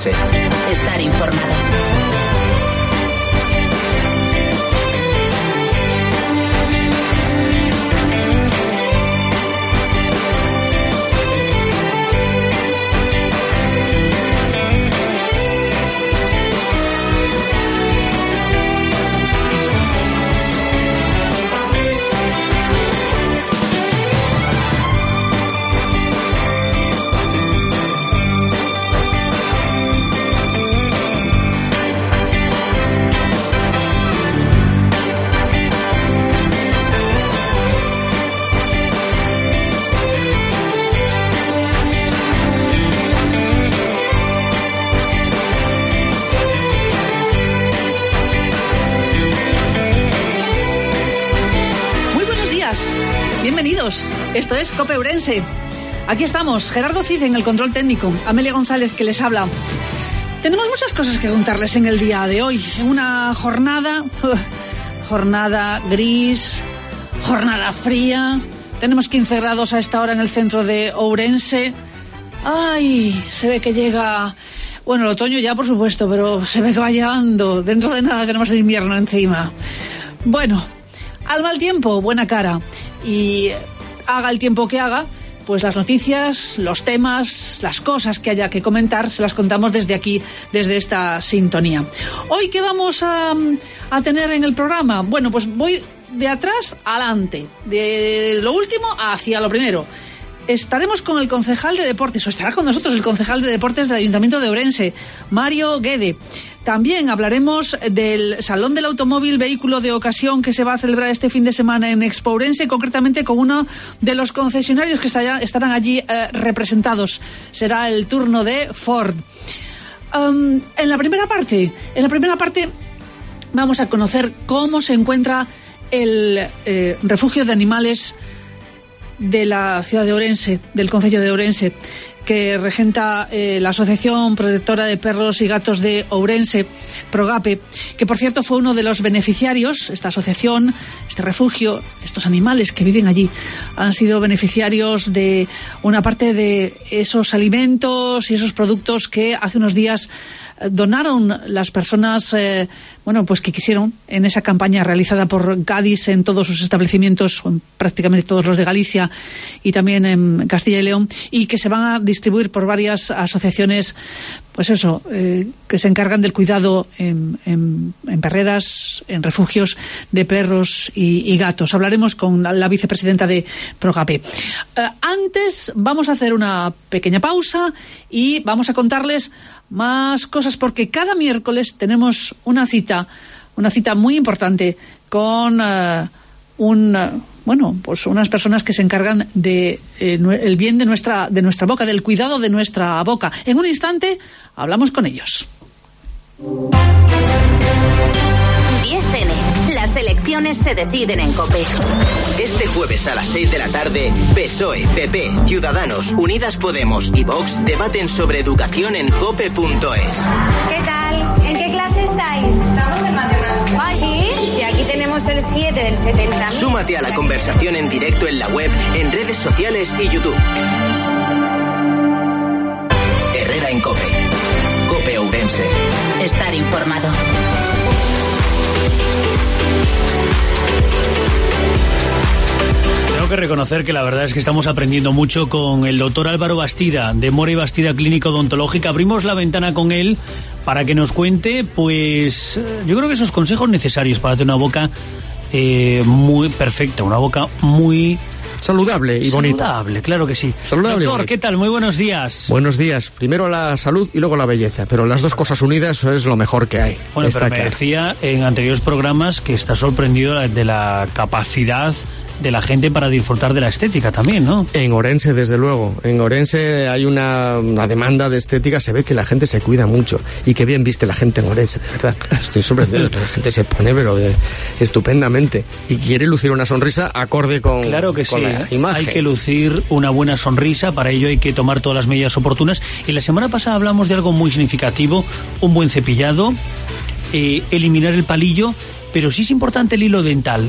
Ourense. Estar informado. Bienvenidos, esto es COPE Ourense. Aquí estamos, Gerardo Cid en el control técnico, Amelia González que les habla. Tenemos muchas cosas que contarles en el día de hoy, en una jornada gris, jornada fría. Tenemos 15 grados a esta hora en el centro de Ourense. Ay, se ve que llega, bueno, el otoño ya por supuesto, pero se ve que va llegando. Dentro de nada tenemos el invierno encima. Bueno, al mal tiempo, buena cara. Y haga el tiempo que haga, pues las noticias, los temas, las cosas que haya que comentar, se las contamos desde aquí, desde esta sintonía. Hoy, ¿qué vamos a tener en el programa? Bueno, pues voy de atrás adelante, de lo último hacia lo primero. Estaremos con el concejal de deportes, o estará con nosotros el concejal de deportes del Ayuntamiento de Ourense, Mario Guede. También hablaremos del Salón del Automóvil Vehículo de Ocasión que se va a celebrar este fin de semana en Expo Ourense, concretamente con uno de los concesionarios que estarán allí representados. Será el turno de Ford. En la primera parte vamos a conocer cómo se encuentra el refugio de animales de la ciudad de Ourense, del concello de Ourense, que regenta la Asociación Protectora de Perros y Gatos de Ourense, Progape, que por cierto fue uno de los beneficiarios. Esta asociación, este refugio, estos animales que viven allí han sido beneficiarios de una parte de esos alimentos y esos productos que hace unos días donaron las personas pues que quisieron en esa campaña realizada por Cádiz en todos sus establecimientos, en prácticamente todos los de Galicia y también en Castilla y León, y que se van a distribuir por varias asociaciones, pues eso, que se encargan del cuidado en perreras, en refugios de perros y gatos. Hablaremos con la vicepresidenta de Progape. Antes vamos a hacer una pequeña pausa y vamos a contarles más cosas, porque cada miércoles tenemos una cita muy importante con unas personas que se encargan de el bien de nuestra boca, del cuidado de nuestra boca. En un instante hablamos con ellos. 10N. Las elecciones se deciden en COPE. Este jueves a las 6 de la tarde, PSOE, PP, Ciudadanos, Unidas Podemos y Vox debaten sobre educación en cope.es. ¿Qué tal? ¿En qué clase estáis? Estamos en matemáticas. ¿Ah, sí? Sí, aquí tenemos el 7 del 70. Súmate a la conversación en directo en la web, en redes sociales y YouTube. Herrera en COPE. COPE Ourense. Estar informado. Tengo que reconocer que la verdad es que estamos aprendiendo mucho con el doctor Álvaro Bastida, de Mora y Bastida Clínica Odontológica. Abrimos la ventana con él para que nos cuente, pues, yo creo que esos consejos necesarios para tener una boca muy perfecta, una boca muy saludable y bonita. Saludable, claro que sí. Saludable. Doctor, ¿qué tal? Muy buenos días. Buenos días. Primero la salud y luego la belleza, pero las dos cosas unidas eso es lo mejor que hay. Bueno, pero me decía en anteriores programas que está sorprendido de la capacidad de la gente para disfrutar de la estética también, ¿no? En Ourense, desde luego. En Ourense hay una demanda de estética, se ve que la gente se cuida mucho. Y qué bien viste la gente en Ourense, de verdad. Estoy sorprendido, la gente se pone pero estupendamente. Y quiere lucir una sonrisa acorde con, claro que con sí. La imagen. Hay que lucir una buena sonrisa, para ello hay que tomar todas las medidas oportunas. Y la semana pasada hablamos de algo muy significativo, un buen cepillado, eliminar el palillo, pero sí es importante el hilo dental.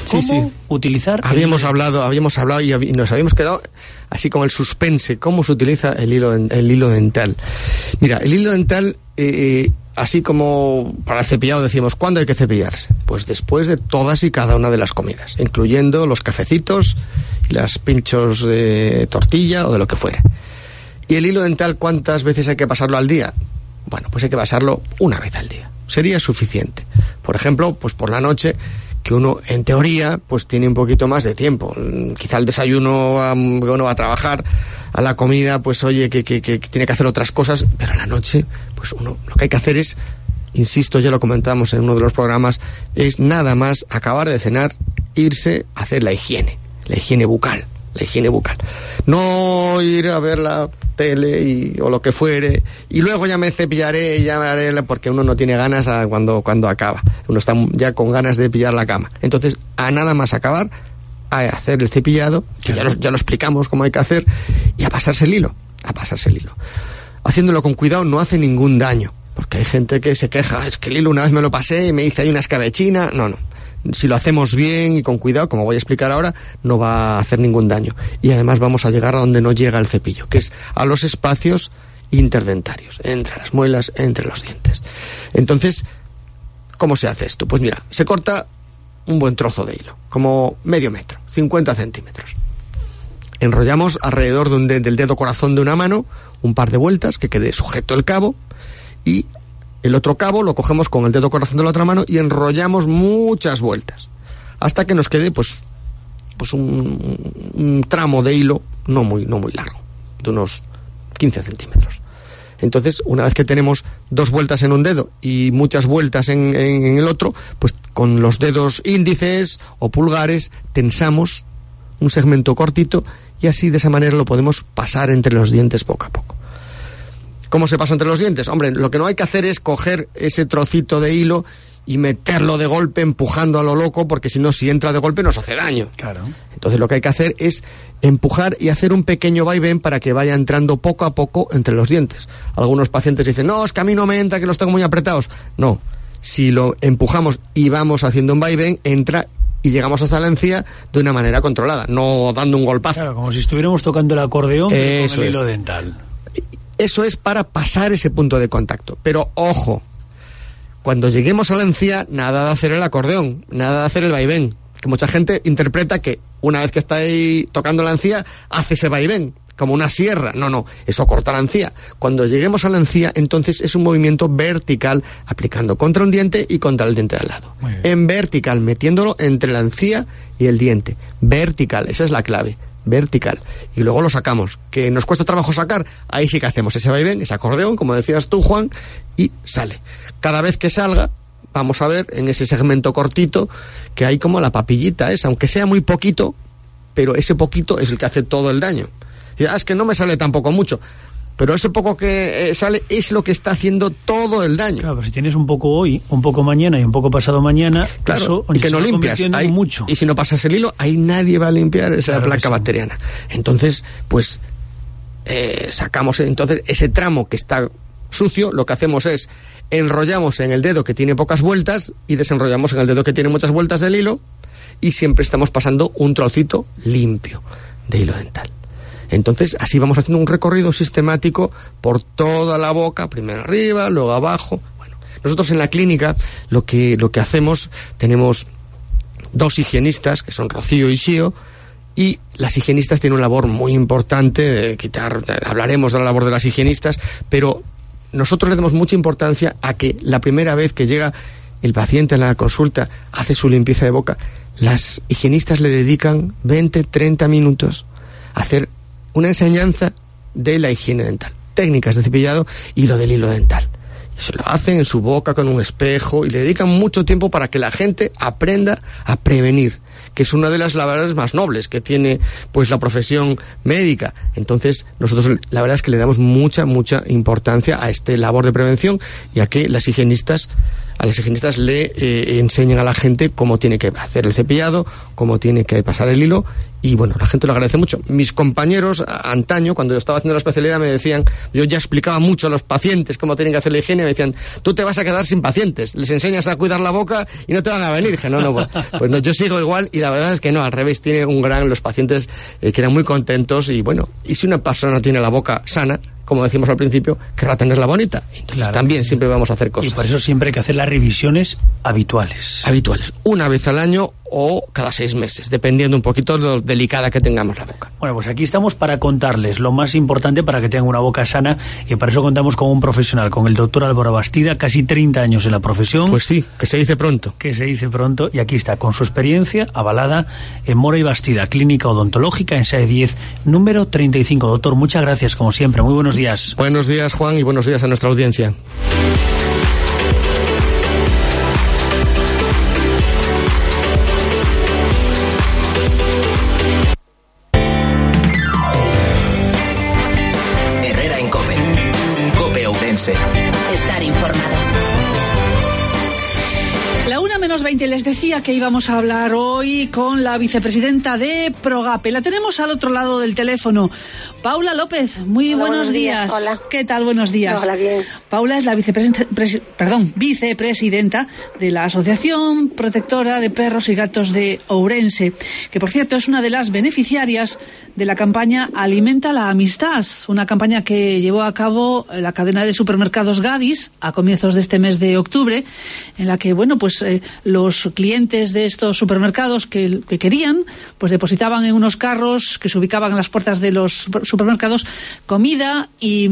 ¿Cómo utilizar habíamos hablado y nos habíamos quedado así con el suspense, cómo se utiliza el hilo dental. Mira, el hilo dental, así como para el cepillado decíamos, ¿cuándo hay que cepillarse? Pues después de todas y cada una de las comidas, incluyendo los cafecitos y los pinchos de tortilla o de lo que fuera. ¿Y el hilo dental cuántas veces hay que pasarlo al día? Bueno, pues hay que pasarlo una vez al día. Sería suficiente. Por ejemplo, pues por la noche, que uno, en teoría, pues tiene un poquito más de tiempo. Quizá el desayuno, uno va a trabajar, a la comida, pues oye, que tiene que hacer otras cosas, pero a la noche, pues uno, lo que hay que hacer es, insisto, ya lo comentamos en uno de los programas, es nada más acabar de cenar, irse a hacer la higiene bucal. La higiene bucal. No ir a ver la tele o lo que fuere, y luego ya me cepillaré, ya me haré, porque uno no tiene ganas cuando acaba. Uno está ya con ganas de pillar la cama. Entonces, a nada más acabar, a hacer el cepillado, que ya lo explicamos cómo hay que hacer, y a pasarse el hilo. Haciéndolo con cuidado no hace ningún daño, porque hay gente que se queja, es que el hilo una vez me lo pasé y me hice ahí una escabechina. No. Si lo hacemos bien y con cuidado, como voy a explicar ahora, no va a hacer ningún daño. Y además vamos a llegar a donde no llega el cepillo, que es a los espacios interdentarios, entre las muelas, entre los dientes. Entonces, ¿cómo se hace esto? Pues mira, se corta un buen trozo de hilo, como medio metro, 50 centímetros. Enrollamos alrededor del dedo corazón de una mano un par de vueltas, que quede sujeto el cabo, y el otro cabo lo cogemos con el dedo corazón de la otra mano y enrollamos muchas vueltas hasta que nos quede pues un tramo de hilo no muy largo, de unos 15 centímetros. Entonces, una vez que tenemos 2 vueltas en un dedo y muchas vueltas en el otro, pues con los dedos índices o pulgares tensamos un segmento cortito y así de esa manera lo podemos pasar entre los dientes poco a poco. ¿Cómo se pasa entre los dientes? Hombre, lo que no hay que hacer es coger ese trocito de hilo y meterlo de golpe empujando a lo loco, porque si no, si entra de golpe nos hace daño. Claro. Entonces lo que hay que hacer es empujar y hacer un pequeño vaivén para que vaya entrando poco a poco entre los dientes. Algunos pacientes dicen, no, es que a mí no me entra, que los tengo muy apretados. No, si lo empujamos y vamos haciendo un vaivén, entra y llegamos hasta la encía de una manera controlada, no dando un golpazo. Claro, como si estuviéramos tocando el acordeón con el hilo dental. Eso es para pasar ese punto de contacto. Pero ojo, cuando lleguemos a la encía, nada de hacer el acordeón, nada de hacer el vaivén. Que mucha gente interpreta que una vez que está ahí tocando la encía, hace ese vaivén, como una sierra. No, eso corta la encía. Cuando lleguemos a la encía, entonces es un movimiento vertical, aplicando contra un diente y contra el diente de al lado. En vertical, metiéndolo entre la encía y el diente. Vertical, esa es la clave. Vertical, y luego lo sacamos. Que nos cuesta trabajo sacar, ahí sí que hacemos ese vaivén, ese acordeón, como decías tú, Juan, y sale. Cada vez que salga, vamos a ver en ese segmento cortito que hay como la papillita esa, aunque sea muy poquito, pero ese poquito es el que hace todo el daño. Y, es que no me sale tampoco mucho, pero ese poco que sale es lo que está haciendo todo el daño. Claro, pero si tienes un poco hoy, un poco mañana y un poco pasado mañana, claro, eso y que no limpias ahí, mucho. Y si no pasas el hilo, ahí nadie va a limpiar esa placa bacteriana. Entonces, pues sacamos entonces ese tramo que está sucio, lo que hacemos es enrollamos en el dedo que tiene pocas vueltas y desenrollamos en el dedo que tiene muchas vueltas del hilo, y siempre estamos pasando un trocito limpio de hilo dental. Entonces, así vamos haciendo un recorrido sistemático por toda la boca, primero arriba, luego abajo. Bueno, nosotros en la clínica lo que hacemos, tenemos 2 higienistas, que son Rocío y Xío, y las higienistas tienen una labor muy importante de quitar, hablaremos de la labor de las higienistas, pero nosotros le damos mucha importancia a que la primera vez que llega el paciente a la consulta, hace su limpieza de boca, las higienistas le dedican 20, 30 minutos a hacer una enseñanza de la higiene dental, técnicas de cepillado y lo del hilo dental. Y se lo hacen en su boca con un espejo y le dedican mucho tiempo para que la gente aprenda a prevenir, que es una de las labores más nobles que tiene pues la profesión médica. Entonces nosotros la verdad es que le damos mucha importancia a este labor de prevención, y a que las higienistas a los higienistas le enseñan a la gente cómo tiene que hacer el cepillado, cómo tiene que pasar el hilo, y bueno, la gente lo agradece mucho. Mis compañeros antaño, cuando yo estaba haciendo la especialidad, me decían, yo ya explicaba mucho a los pacientes cómo tienen que hacer la higiene, me decían, tú te vas a quedar sin pacientes, les enseñas a cuidar la boca y no te van a venir. Dije, no, pues no, yo sigo igual, y la verdad es que no, al revés, tiene un gran, los pacientes quedan muy contentos, y bueno, y si una persona tiene la boca sana, como decimos al principio, querrá tenerla bonita. Entonces claro, también siempre vamos a hacer cosas. Y por eso siempre hay que hacer las revisiones habituales. Habituales, una vez al año o cada 6 meses, dependiendo un poquito de lo delicada que tengamos la boca. Bueno, pues aquí estamos para contarles lo más importante para que tengan una boca sana, y para eso contamos con un profesional, con el doctor Álvaro Bastida, casi 30 años en la profesión. Pues sí, que se dice pronto. Que se dice pronto, y aquí está, con su experiencia avalada en Mora y Bastida, Clínica Odontológica, en SAE 10, número 35. Doctor, muchas gracias, como siempre. Muy buenos días. Buenos días, Juan, y buenos días a nuestra audiencia. Herrera en COPE. COPE Ourense. Estar informado. La 1:20, les decía que íbamos a hablar hoy con la vicepresidenta de Progape. La tenemos al otro lado del teléfono. Paula López, muy buenos días. Hola. ¿Qué tal? Buenos días. Hola, bien. Paula es la vicepresidenta de la Asociación Protectora de Perros y Gatos de Ourense, que por cierto es una de las beneficiarias de la campaña Alimenta la Amistad, una campaña que llevó a cabo la cadena de supermercados Gadis a comienzos de este mes de octubre, en la que, bueno, pues los clientes de estos supermercados que querían, pues depositaban en unos carros que se ubicaban en las puertas de los supermercados comida y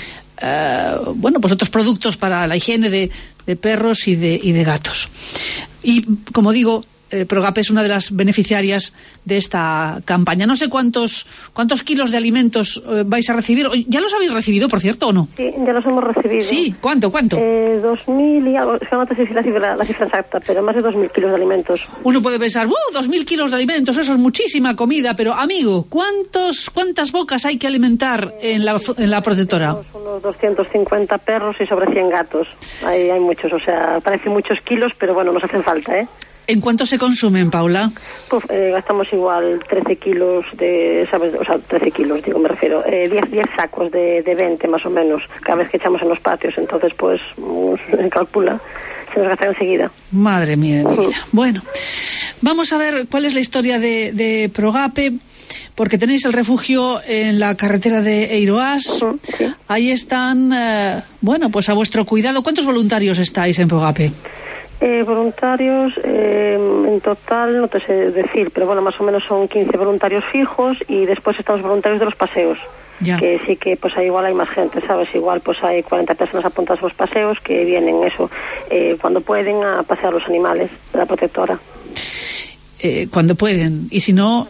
bueno, pues otros productos para la higiene de perros y de gatos. Y como digo, Progape es una de las beneficiarias de esta campaña. No sé cuántos kilos de alimentos vais a recibir. ¿Ya los habéis recibido, por cierto, o no? Sí, ya los hemos recibido. Sí, ¿cuánto? 2.000 y algo. Es que no sé si la cifra exacta, pero más de 2.000 kilos de alimentos. Uno puede pensar, 2.000 kilos de alimentos, eso es muchísima comida, pero amigo, ¿cuántas bocas hay que alimentar en la protectora? Unos 250 perros y sobre 100 gatos. Hay muchos, o sea, parece muchos kilos, pero bueno, nos hacen falta, ¿eh? ¿En cuánto se consumen, Paula? Pues gastamos igual 13 kilos ¿sabes? O sea, 13 kilos, me refiero. 10 sacos de 20 más o menos, cada vez que echamos en los patios. Entonces, pues, calcula, se nos gasta enseguida. Madre mía de mi vida. Bueno, vamos a ver cuál es la historia de Progape, porque tenéis el refugio en la carretera de Eiroas. Sí. Ahí están, bueno, pues a vuestro cuidado. ¿Cuántos voluntarios estáis en Progape? Voluntarios, en total no te sé decir, pero bueno, más o menos son 15 voluntarios fijos, y después están los voluntarios de los paseos. Ya. Que sí que pues igual hay más gente, ¿sabes? Igual pues hay 40 personas apuntadas a los paseos que vienen cuando pueden, a pasear los animales de la protectora. Cuando pueden, y si no,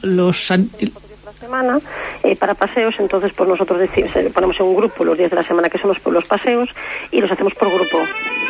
semana para paseos, entonces pues nosotros ponemos en un grupo los días de la semana que son los paseos, y los hacemos por grupo.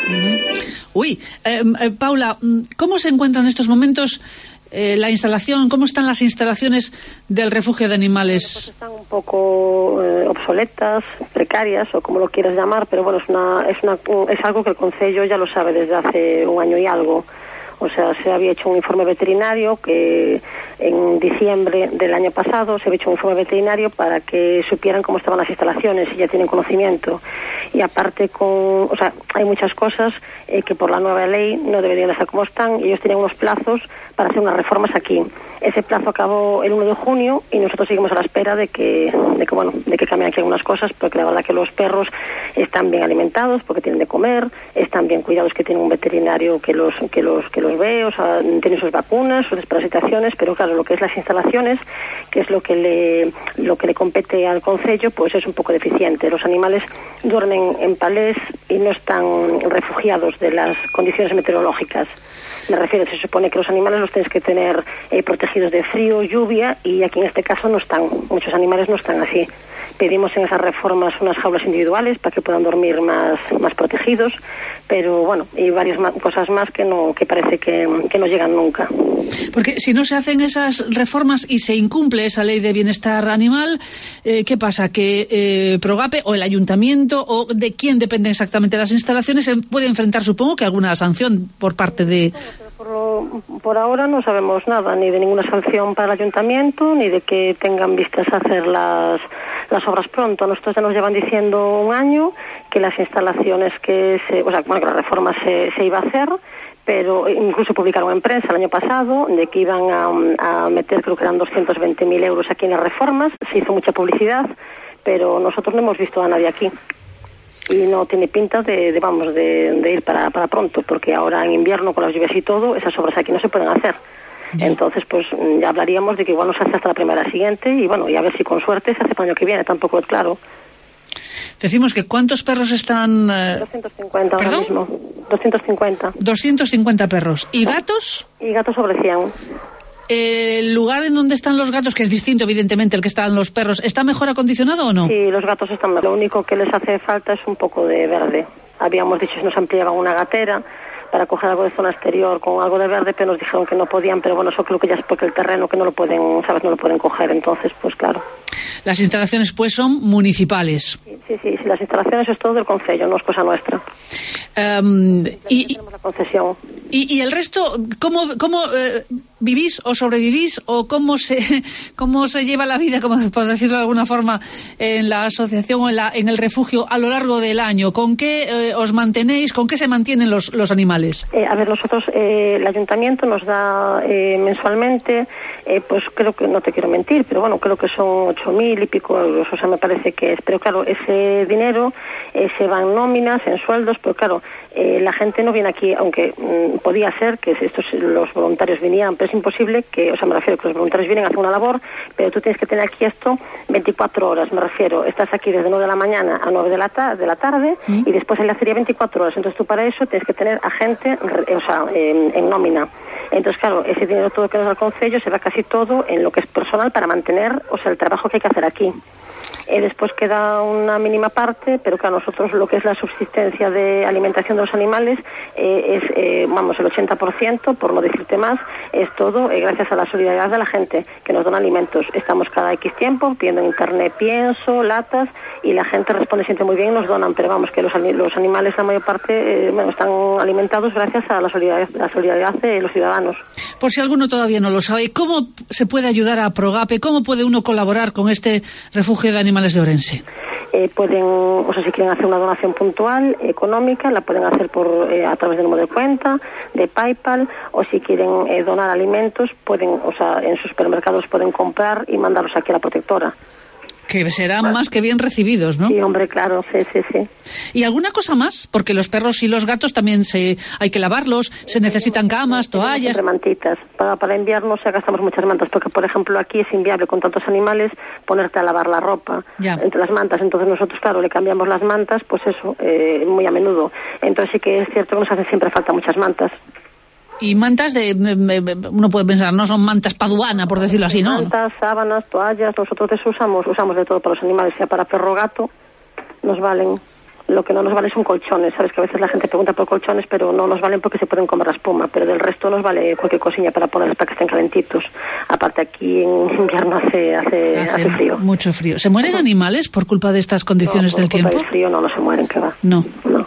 Uy, Paula, ¿cómo se encuentran en estos momentos la instalación? ¿Cómo están las instalaciones del refugio de animales? Pues están un poco obsoletas, precarias, o como lo quieras llamar, pero bueno, es algo que el Concello ya lo sabe desde hace un año y algo. O sea, se había hecho un informe veterinario que en diciembre del año pasado se había hecho un informe veterinario para que supieran cómo estaban las instalaciones, y ya tienen conocimiento. Y aparte hay muchas cosas que por la nueva ley no deberían estar como están, y ellos tenían unos plazos para hacer unas reformas aquí. Ese plazo acabó el 1 de junio y nosotros seguimos a la espera de que cambien aquí algunas cosas, porque la verdad que los perros están bien alimentados porque tienen de comer, están bien cuidados, que tienen un veterinario que los ve, o sea, tienen sus vacunas, sus desparasitaciones, pero claro, lo que es las instalaciones, que es lo que le compete al Concello, pues es un poco deficiente. Los animales duermen en palés y no están refugiados de las condiciones meteorológicas. Me refiero, se supone que los animales los tienes que tener protegidos protegidos de frío, lluvia, y aquí en este caso no están, muchos animales no están así. Pedimos en esas reformas unas jaulas individuales para que puedan dormir más protegidos, pero bueno, y varias cosas más que parece que no llegan nunca. Porque si no se hacen esas reformas y se incumple esa ley de bienestar animal, ¿qué pasa? Que Progape o el ayuntamiento o de quién dependen exactamente las instalaciones se puede enfrentar, supongo, que alguna sanción por parte de... Por ahora no sabemos nada, ni de ninguna sanción para el ayuntamiento, ni de que tengan vistas a hacer las obras pronto. Nosotros ya nos llevan diciendo un año que las instalaciones que que la reforma se iba a hacer, pero incluso publicaron en prensa el año pasado de que iban a meter, creo que eran 220.000 euros aquí en las reformas. Se hizo mucha publicidad, pero nosotros no hemos visto a nadie aquí. Y no tiene pinta de ir para pronto, porque ahora en invierno con las lluvias y todo, esas obras aquí no se pueden hacer. Entonces, pues ya hablaríamos de que igual no se hace hasta la primavera siguiente y bueno, y a ver si con suerte se hace para el año que viene, tampoco es claro. Decimos que ¿cuántos perros están...? 250 ahora mismo. 250. 250 perros. ¿Y gatos? Y gatos sobre 100. ¿El lugar en donde están los gatos, que es distinto evidentemente al que están los perros, está mejor acondicionado o no? Sí, los gatos están mejor. Lo único que les hace falta es un poco de verde. Habíamos dicho si nos ampliaban una gatera para coger algo de zona exterior con algo de verde, pero nos dijeron que no podían, pero bueno, eso creo que ya es porque el terreno que no lo pueden, ¿sabes? No lo pueden coger, entonces pues claro. Las instalaciones pues son municipales. Sí, las instalaciones es todo del concello, no es cosa nuestra. Tenemos la concesión. ¿Y el resto, cómo vivís o sobrevivís o cómo se lleva la vida, como por decirlo de alguna forma, en la asociación o en el refugio a lo largo del año? ¿Con qué os mantenéis? ¿Con qué se mantienen los animales? A ver, nosotros, el ayuntamiento nos da mensualmente, pues creo que, no te quiero mentir, pero bueno, creo que son 8.000 y pico euros, o sea, me parece que es. Pero claro, ese dinero se va en nóminas, en sueldos, pero claro, la gente no viene aquí, aunque podía ser que los voluntarios vinieran, pero es imposible que, o sea, me refiero que los voluntarios vienen a hacer una labor, pero tú tienes que tener aquí esto 24 horas, me refiero, estás aquí desde 9 de la mañana a 9 de la tarde y después la sería 24 horas, entonces tú para eso tienes que tener a gente, en nómina. Entonces, claro, ese dinero todo que nos da el concello se va casi todo en lo que es personal para mantener, o sea, el trabajo que hay que hacer aquí. Después queda una mínima parte, pero que a nosotros lo que es la subsistencia de alimentación de los animales es, el 80%, por no decirte más, es todo gracias a la solidaridad de la gente que nos dona alimentos. Estamos cada X tiempo pidiendo en internet pienso, latas, y la gente responde siempre muy bien y nos donan, pero vamos, que los animales la mayor parte están alimentados gracias a la solidaridad de los ciudadanos. Por si alguno todavía no lo sabe, ¿cómo se puede ayudar a Progape? ¿Cómo puede uno colaborar con este refugio de animales de Ourense? Pueden, o sea, si quieren hacer una donación puntual, económica, la pueden hacer a través del número de cuenta, de PayPal, o si quieren donar alimentos, pueden, o sea, en sus supermercados pueden comprar y mandarlos aquí a la protectora. Que serán más que bien recibidos, ¿no? Sí, hombre, claro, sí. ¿Y alguna cosa más? Porque los perros y los gatos también hay que lavarlos, se necesitan camas, toallas... Siempre mantitas. Para invierno gastamos muchas mantas, porque, por ejemplo, aquí es inviable con tantos animales ponerte a lavar la ropa entre las mantas. Entonces nosotros, claro, le cambiamos las mantas, pues eso, muy a menudo. Entonces sí que es cierto que nos hacen siempre falta muchas mantas. Y mantas uno puede pensar, no son mantas paduana, por decirlo así, ¿no? Mantas, sábanas, toallas, nosotros usamos de todo para los animales, sea para perro o gato, nos valen. Lo que no nos vale son colchones, sabes que a veces la gente pregunta por colchones, pero no nos valen porque se pueden comer la espuma, pero del resto nos vale cualquier cosilla para ponerles para que estén calentitos. Aparte aquí en invierno hace frío. Mucho frío. ¿Se mueren animales por culpa de estas condiciones del tiempo? Por frío no se mueren, que va. No.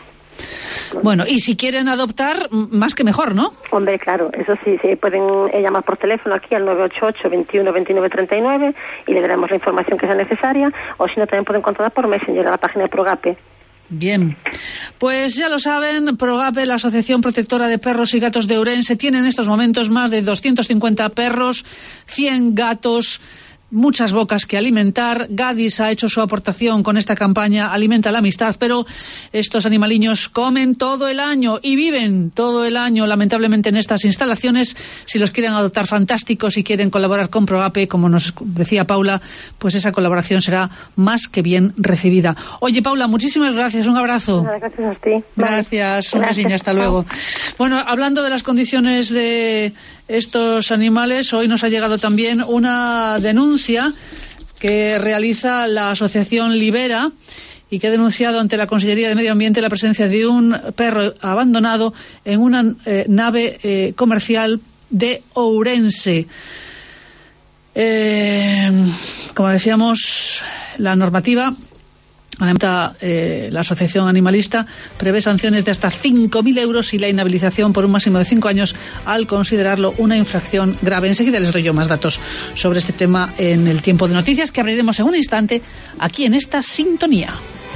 Bueno, y si quieren adoptar, más que mejor, ¿no? Hombre, claro, eso sí, pueden llamar por teléfono aquí al 988 21 29 39 y le daremos la información que sea necesaria, o si no también pueden contratar por Messenger a la página de Progape. Bien, pues ya lo saben, Progape, la Asociación Protectora de Perros y Gatos de Ourense, tiene en estos momentos más de 250 perros, 100 gatos, muchas bocas que alimentar. Gadis ha hecho su aportación con esta campaña Alimenta la Amistad, pero estos animaliños comen todo el año y viven todo el año, lamentablemente, en estas instalaciones. Si los quieren adoptar, fantástico. Si quieren colaborar con Progape, como nos decía Paula, pues esa colaboración será más que bien recibida. Oye, Paula, muchísimas gracias, un abrazo. Gracias a ti. Gracias, una seña, hasta luego. Bueno, hablando de las condiciones de estos animales, hoy nos ha llegado también una denuncia que realiza la asociación Libera y que ha denunciado ante la Consellería de Medio Ambiente la presencia de un perro abandonado en una nave comercial de Ourense. Como decíamos, la normativa, la asociación animalista, prevé sanciones de hasta 5.000 euros y la inhabilitación por un máximo de 5 años al considerarlo una infracción grave. Enseguida les doy yo más datos sobre este tema en el tiempo de noticias que abriremos en un instante aquí en esta sintonía.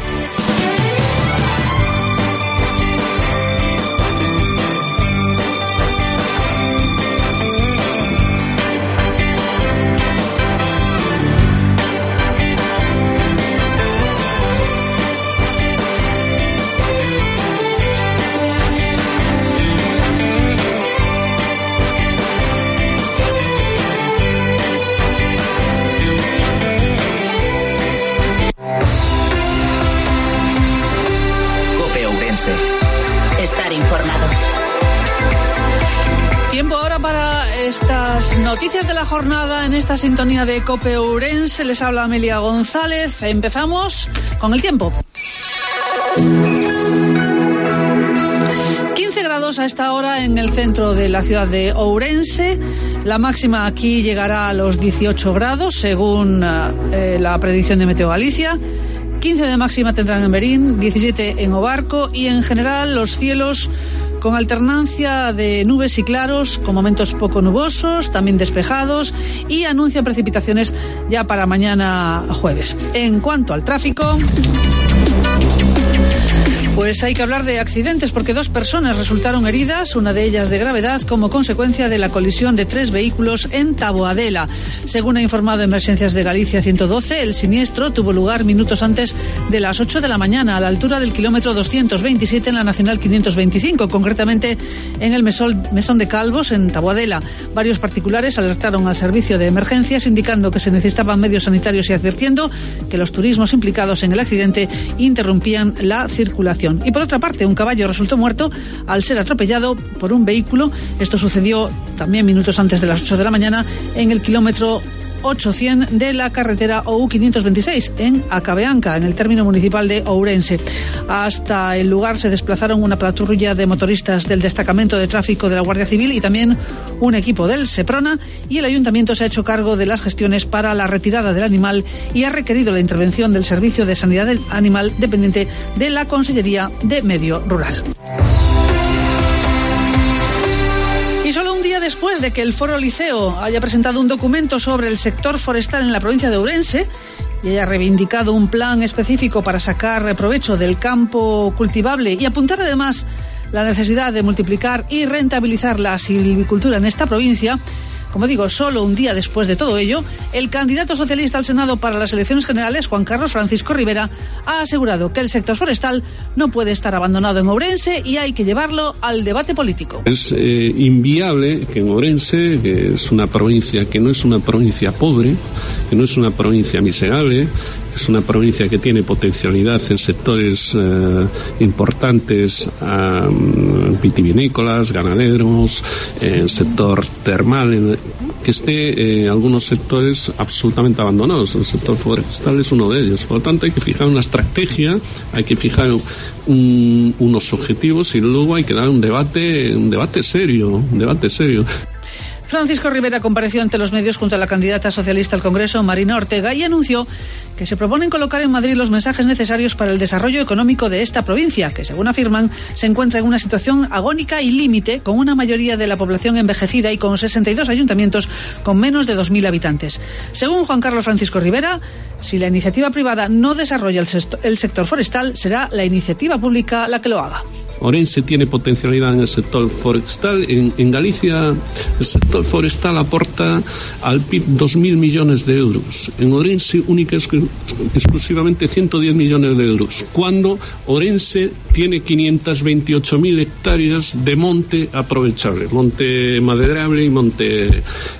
Estar informado. Tiempo ahora para estas noticias de la jornada en esta sintonía de COPE Ourense. Les habla Amelia González. Empezamos con el tiempo. 15 grados a esta hora en el centro de la ciudad de Ourense. La máxima aquí llegará a los 18 grados, según la predicción de Meteo Galicia. 15 de máxima tendrán en Berín, 17 en Obarco y en general los cielos con alternancia de nubes y claros, con momentos poco nubosos, también despejados, y anuncian precipitaciones ya para mañana jueves. En cuanto al tráfico, pues hay que hablar de accidentes porque 2 personas resultaron heridas, una de ellas de gravedad, como consecuencia de la colisión de 3 vehículos en Taboadela. Según ha informado Emergencias de Galicia 112, el siniestro tuvo lugar minutos antes de las 8 de la mañana, a la altura del kilómetro 227 en la Nacional 525, concretamente en el Mesón de Calvos, en Taboadela. Varios particulares alertaron al servicio de emergencias, indicando que se necesitaban medios sanitarios y advirtiendo que los turismos implicados en el accidente interrumpían la circulación. Y por otra parte, un caballo resultó muerto al ser atropellado por un vehículo. Esto sucedió también minutos antes de las 8 de la mañana en el kilómetro 800 de la carretera OU 526 en Acabeanca, en el término municipal de Ourense. Hasta el lugar se desplazaron una patrulla de motoristas del destacamento de tráfico de la Guardia Civil y también un equipo del Seprona, y el ayuntamiento se ha hecho cargo de las gestiones para la retirada del animal y ha requerido la intervención del Servicio de Sanidad Animal dependiente de la Consellería de Medio Rural. Y solo un día después de que el Foro Liceo haya presentado un documento sobre el sector forestal en la provincia de Ourense y haya reivindicado un plan específico para sacar provecho del campo cultivable y apuntar además la necesidad de multiplicar y rentabilizar la silvicultura en esta provincia, como digo, solo un día después de todo ello, el candidato socialista al Senado para las elecciones generales, Juan Carlos Francisco Rivera, ha asegurado que el sector forestal no puede estar abandonado en Ourense y hay que llevarlo al debate político. Es inviable que en Ourense, que es una provincia que no es una provincia pobre, que no es una provincia miserable, es una provincia que tiene potencialidad en sectores importantes, vitivinícolas, ganaderos, en sector termal, que esté en algunos sectores absolutamente abandonados. El sector forestal es uno de ellos. Por lo tanto, hay que fijar una estrategia, hay que fijar unos objetivos y luego hay que dar un debate serio. Francisco Rivera compareció ante los medios junto a la candidata socialista al Congreso, Marina Ortega, y anunció que se proponen colocar en Madrid los mensajes necesarios para el desarrollo económico de esta provincia, que según afirman se encuentra en una situación agónica y límite, con una mayoría de la población envejecida y con 62 ayuntamientos con menos de 2.000 habitantes. Según Juan Carlos Francisco Rivera, si la iniciativa privada no desarrolla el sector forestal, será la iniciativa pública la que lo haga. Ourense tiene potencialidad en el sector forestal. En Galicia el sector forestal aporta al PIB 2.000 millones de euros. En Ourense única exclusivamente 110 millones de euros, cuando Ourense tiene 528.000 hectáreas de monte aprovechable, monte maderable y monte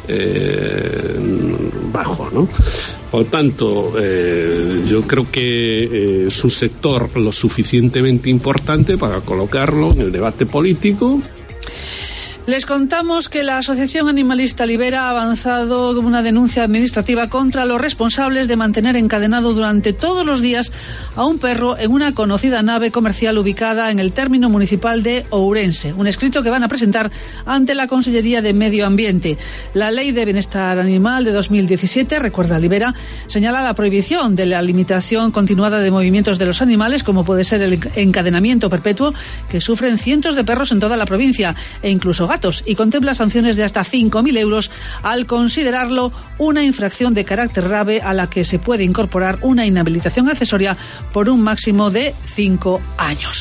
bajo, ¿no? Por tanto, yo creo que es un sector lo suficientemente importante para colocarlo en el debate político. Les contamos que la Asociación Animalista Libera ha avanzado una denuncia administrativa contra los responsables de mantener encadenado durante todos los días a un perro en una conocida nave comercial ubicada en el término municipal de Ourense. Un escrito que van a presentar ante la Consellería de Medio Ambiente. La Ley de Bienestar Animal de 2017, recuerda Libera, señala la prohibición de la limitación continuada de movimientos de los animales, como puede ser el encadenamiento perpetuo que sufren cientos de perros en toda la provincia e incluso gatos, y contempla sanciones de hasta 5.000 euros al considerarlo una infracción de carácter grave a la que se puede incorporar una inhabilitación accesoria por un máximo de 5 años.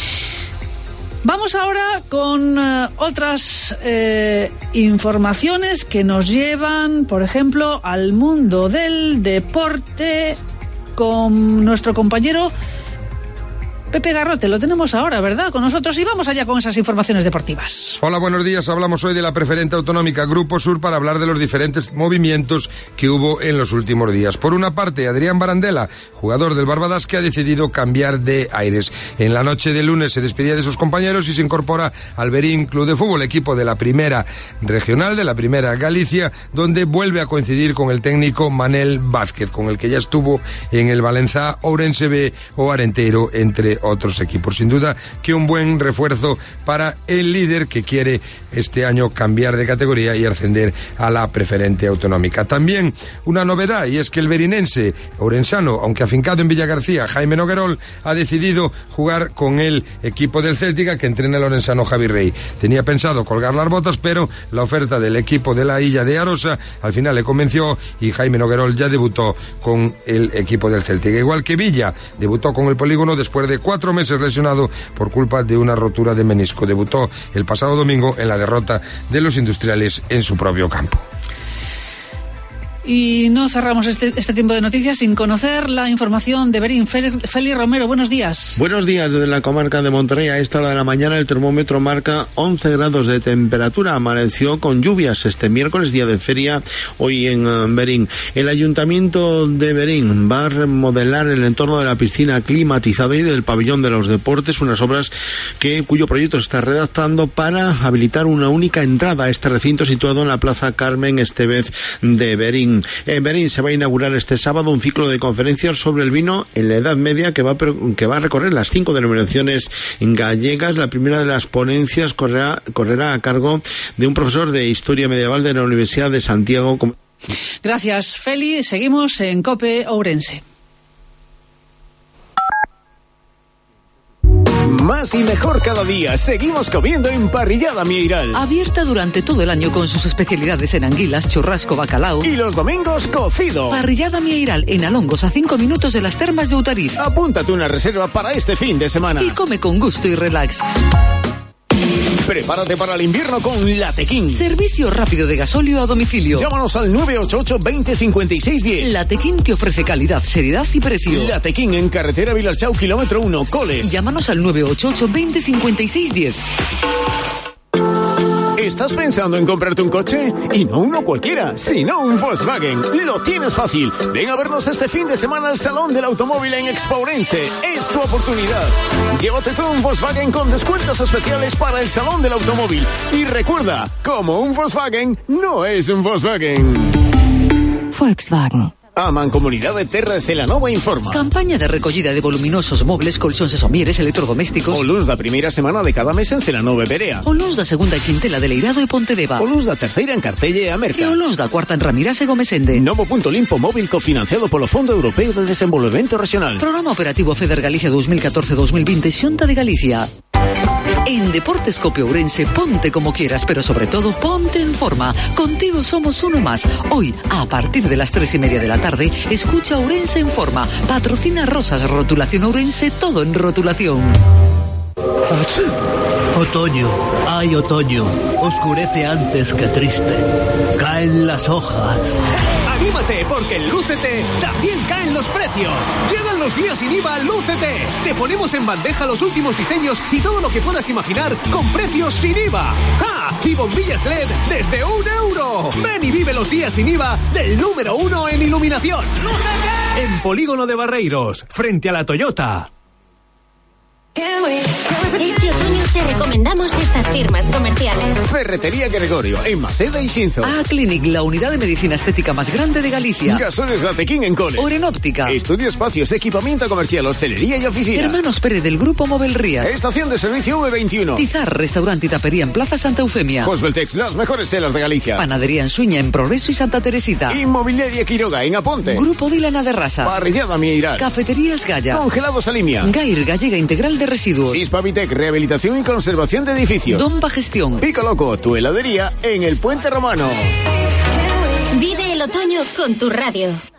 Vamos ahora con otras informaciones que nos llevan, por ejemplo, al mundo del deporte con nuestro compañero Pepe Garrote. Lo tenemos ahora, ¿verdad?, con nosotros, y vamos allá con esas informaciones deportivas. Hola, buenos días. Hablamos hoy de la preferente autonómica Grupo Sur para hablar de los diferentes movimientos que hubo en los últimos días. Por una parte, Adrián Barandela, jugador del Barbadas, que ha decidido cambiar de aires. En la noche de lunes se despedía de sus compañeros y se incorpora al Berín Club de Fútbol, equipo de la primera regional, de la primera Galicia, donde vuelve a coincidir con el técnico Manel Vázquez, con el que ya estuvo en el Valencia, Ourense B o Arenteiro, entre otros equipos. Sin duda que un buen refuerzo para el líder, que quiere este año cambiar de categoría y ascender a la preferente autonómica. También una novedad, y es que el berinense ourensano, aunque afincado en Villagarcía, Jaime Noguerol, ha decidido jugar con el equipo del Céltica que entrena el orensano Javi Rey. Tenía pensado colgar las botas, pero la oferta del equipo de la Illa de Arosa al final le convenció y Jaime Noguerol ya debutó con el equipo del Céltica. Igual que Villa, debutó con el Polígono después de 4 meses lesionado por culpa de una rotura de menisco. Debutó el pasado domingo en la derrota de los Industriales en su propio campo. Y no cerramos este tiempo de noticias sin conocer la información de Berín. Félix Romero, buenos días. Buenos días. Desde la comarca de Monterrey, a esta hora de la mañana el termómetro marca 11 grados de temperatura. Amaneció con lluvias este miércoles, día de feria, hoy en Berín. El Ayuntamiento de Berín va a remodelar el entorno de la piscina climatizada y del pabellón de los deportes, unas obras cuyo proyecto se está redactando para habilitar una única entrada a este recinto situado en la Plaza Carmen Estevez de Berín. En Berín se va a inaugurar este sábado un ciclo de conferencias sobre el vino en la Edad Media que va a recorrer las 5 denominaciones gallegas. La primera de las ponencias correrá a cargo de un profesor de Historia Medieval de la Universidad de Santiago. Gracias, Feli. Seguimos en COPE Ourense. Más y mejor cada día. Seguimos comiendo en Parrillada Mieiral. Abierta durante todo el año con sus especialidades en anguilas, churrasco, bacalao. Y los domingos, cocido. Parrillada Mieiral, en Alongos, a 5 minutos de las Termas de Utariz. Apúntate una reserva para este fin de semana. Y come con gusto y relax. Prepárate para el invierno con Latequín. Servicio rápido de gasóleo a domicilio. Llámanos al 988 20 56 10. Latequín te ofrece calidad, seriedad y precio. Latequín en carretera Vilarchau, kilómetro 1, Coles. Llámanos al 988 20 56 10. ¿Estás pensando en comprarte un coche? Y no uno cualquiera, sino un Volkswagen. Lo tienes fácil. Ven a vernos este fin de semana al Salón del Automóvil en Expo Ourense. Es tu oportunidad. Llévate tú un Volkswagen con descuentos especiales para el Salón del Automóvil. Y recuerda, como un Volkswagen no es un Volkswagen. Volkswagen. A Mancomunidad de Terra de Celanova informa. Campaña de recogida de voluminosos mobles, colchones somieres, electrodomésticos. O luns da primeira semana de cada mes en Celanova e Berea. O luns da segunda e quintela de Leirado e Pontedeva. O luns da terceira en Cartelle e a Merca. E o luns da cuarta en Ramirás e Gomesende. Novo punto limpo móvil cofinanciado polo Fondo Europeo de Desenvolvemento Regional. Programa Operativo FEDER Galicia 2014-2020, Xunta de Galicia. En Deportes COPE Ourense, ponte como quieras, pero sobre todo ponte en forma. Contigo somos uno más. Hoy, a partir de las 3:30 de la tarde, escucha Ourense en Forma. Patrocina Rosas, Rotulación Ourense, todo en rotulación. Otoño, ay otoño, oscurece antes que triste. Caen las hojas. ¡Anímate, porque en Lúcete también caen los precios! Llegan los días sin IVA Lúcete. Te ponemos en bandeja los últimos diseños y todo lo que puedas imaginar con precios sin IVA. ¡Ah! Y bombillas LED desde €1. Ven y vive los días sin IVA del número 1 en iluminación. ¡Lúcete! En Polígono de Barreiros, frente a la Toyota. Este otoño te recomendamos estas firmas comerciales. Ferretería Gregorio, en Maceda y Xinzo. A-Clinic, la unidad de medicina estética más grande de Galicia. Gasoles Latequín en Coles. Orenóptica. Estudio Espacios, equipamiento comercial, hostelería y oficina. Hermanos Pérez del Grupo Móvil Rías. Estación de servicio V21. Tizar, restaurante y tapería en Plaza Santa Eufemia. Hosbeltex, las mejores telas de Galicia. Panadería en Suña, en Progreso y Santa Teresita. Inmobiliaria Quiroga, en Aponte. Grupo Dilana de Rasa. Parrillada Mieiral. Cafeterías Galla. Congelados Alimia. Gair, Gallega Integral de Residuos. Sispavitec, rehabilitación y conservación de edificios. Dompa Gestión. Pico Loco, tu heladería en el Puente Romano. Vive el otoño con tu radio.